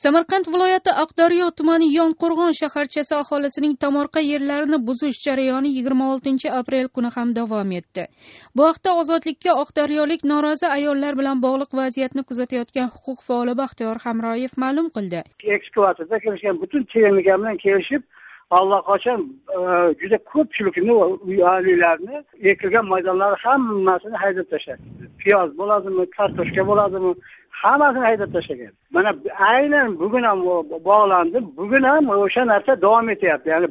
Samarqand viloyati Oqdaryo tumani Yonqo'rg'on shaharchasi aholisining tomorqa yerlarini buzish jarayoni 26 aprel kuni ham davom etdi. Bu haqda Ozodlikka oqdaryolik norozi ayollar bilan bog'liq vaziyatni kuzatayotgan huquq faoli Baxtiyor Hamroyev ma'lum qildi. Ekskavatorda kelishgan butun texnika bilan kelishib, allaqachon juda ko'pchilikni uylarni ekilgan maydonlar hammasini haydab tashladi. Piyoz bo'ladimi, kartoshka bo'ladimi, hammasini haydab tashlagan. Mana aynan bugun ham bog'landi. Bugun ham o'sha narsa davom etyapti. Ya'ni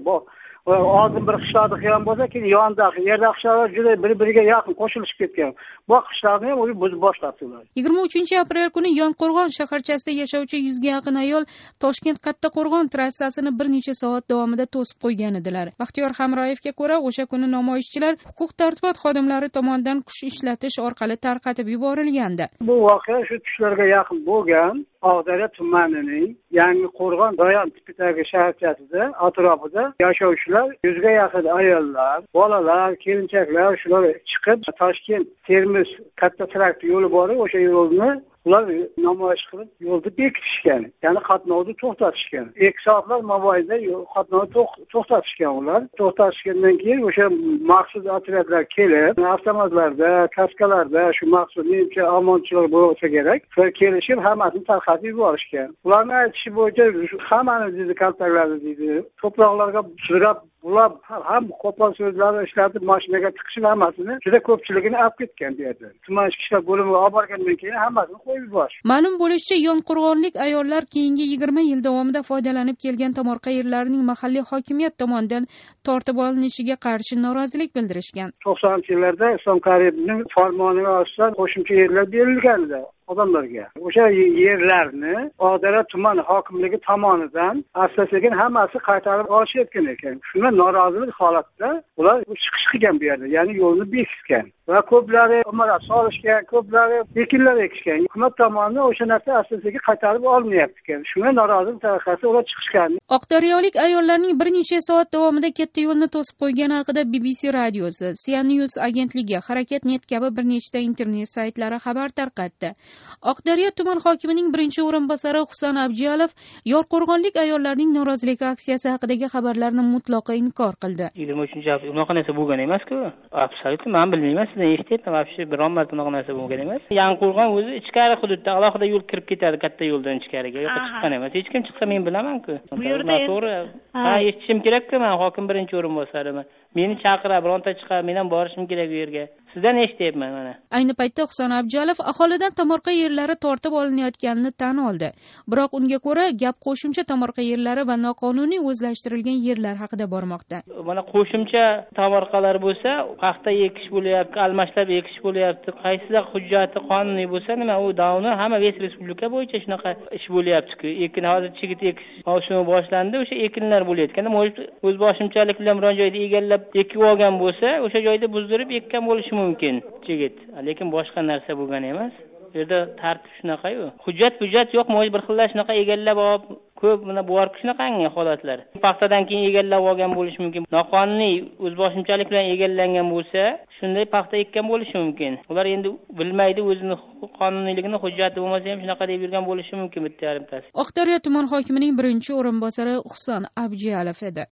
oldin bir qishloqda qilgan bo'lsa, keyin yonidagi yerda qishloqlar juda bir-biriga yaqin qo'shilishib ketgan. Bu qishloqni ham o'zi buzib boshladi ular. 23 aprel kuni Yonqo'rg'on shaharchasida yashovchi 100 ga yaqin ayol Toshkent Kattaqo'rg'on trassasini bir necha soat davomida to'sib qo'ygan edilar. Baxtiyor Hamroyevga ko'ra, o'sha kuni namoyishchilar huquq-tartibot xodimlari tomonidan kuch ishlatish orqali tarqatib yuborilgandi. Bu voqea shu tushlarga yaqin bo'lgan. Oqdaryo tumanining Yangiqo'rg'on rayon tipidagi shaharchasida atrofida yashovchilar 100 ga yaqin ayollar, bolalar, kelinchaklar shular chiqib Toshkent Termiz katta trakt yo'li bor, o'sha yo'lni ular namoyish qilib yo'lni bekitishgan. Ya'ni qatnovni to'xtatishgan. 2 soatlar mobaynida qatnovni to'xtatishgan ular. To'xtatishgandan keyin o'sha maxsus otryadlar kelib, avtomatlarda, kaskalarda shu maxsus nimcha omonchilar bo'lsa kerak, ular kelishib hammasini tarqatib yuborishgan. Ularning aytishi bo'yicha hammani dedi kaltakladi dedi. To'ploqlarga surab ular ham qo'pol so'zlarni ishlatib mashinaga tiqishib hammasini juda ko'pchiligini olib ketgan deydi. Tuman ichki ishlar bo'limiga olib borgandan keyin hammasini qo'yib yuborishdi. Ma'lum bo'lishicha, Yonqo'rg'onlik ayollar keyingi 20 yil davomida foydalanib kelgan tomorqa yerlarining mahalliy hokimiyat tomonidan tortib olinishiga qarshi norozilik bildirishgan. 90-yillarda Islom Karimning farmoniga asosan qo'shimcha yerlar berilgan edi odamlarga. O'sha yerlarni Oqdaryo tuman hokimligi tomonidan asta-sekin hammasi qaytarib olishayotgan ekan. Shuna norozilik holatida ular chiqish qilgan bu yerda, ya'ni yo'lni bekitgan. Va ko'plari umarat solishgan, ko'plari ekinlar ekishgan. Hukumat tomonidan o'sha narsa asta-sekin qaytarib olmayapti ekan. Shunga norozilik tariqasida ular chiqishgan. Oqdaryolik ayollarning bir necha soat davomida katta yo'lni to'sib qo'ygani haqida BBC radiosi, Sia News agentligi, Harakat.net kabi bir nechta internet saytlari xabar tarqatdi. Oqdaryo tuman hokimining birinchi o'rinbosari Husan Abjiyalov Yonqo'rg'onlik ayollarning norozilik aksiyasi haqidagi xabarlarni mutlaqo inkor qildi. 23 unaqa narsa bo'lgan emas-ku. Absolyutni men bilmayman, sizdan eshitdim, vobshe biron marta unaqa narsa bo'lgan emas. Yangiqo'rg'on o'zi ichkari hududda alohida yo'l kirib ketadi, katta yo'ldan ichkariga. Yo'qqa chiqqan emas. Hech kim chiqsa men bilaman-ku. Bu yerda to'g'ri. Ha, eshitishim kerak-ku, men hokim birinchi o'rinbosariman. Meni chaqirib, bironta chiqib, men ham borishim kerak u yerga. Sizdan eshityapman mana. Ayni paytda Husan Abjalov aholidan tomorqa yerlari tortib olinayotganini tan oldi. Biroq unga ko'ra, gap qo'shimcha tomorqa yerlari va noqonuniy o'zlashtirilgan yerlar haqida bormoqda. Mana qo'shimcha tomorqalar bo'lsa, paxta ekish bo'lyapti, almashlab ekish bo'lyapti. Qaysidir hujjati qonuniy bo'lsa, nima u davni hamma respublika bo'yicha shunaqa ish bo'lyapti-ku. Ekin hozir chigit ekish mavsumi boshlandi, o'sha ekinlar bo'layotganda, o'z boshimchalik bilan biron joyda egallab ekib olgan bo'lsa, o'sha joyda buzdirib ekkan bo'lishi mumkin chigit. Lekin boshqa narsa bo'lgan emas. Bu yerda tartib shunaqa-yu. Hujjat yo'q, bir xillar shunaqa egallab olib, ko'p mana bu yerda shunaqangi holatlar. Paxtadan keyin egallab olgan bo'lishi mumkin. Noqonuniy o'zboshimchalik bilan egallangan bo'lsa, shunday paxta ekkan bo'lishi mumkin. Ular endi bilmaydi o'zining qonuniyligini, hujjati bo'lmasa ham shunaqa deb yurgan bo'lishi mumkin bitta yarimtasi. Oqdaryo tuman hokimining birinchi o'rinbosari Husan Abjiyalov edi.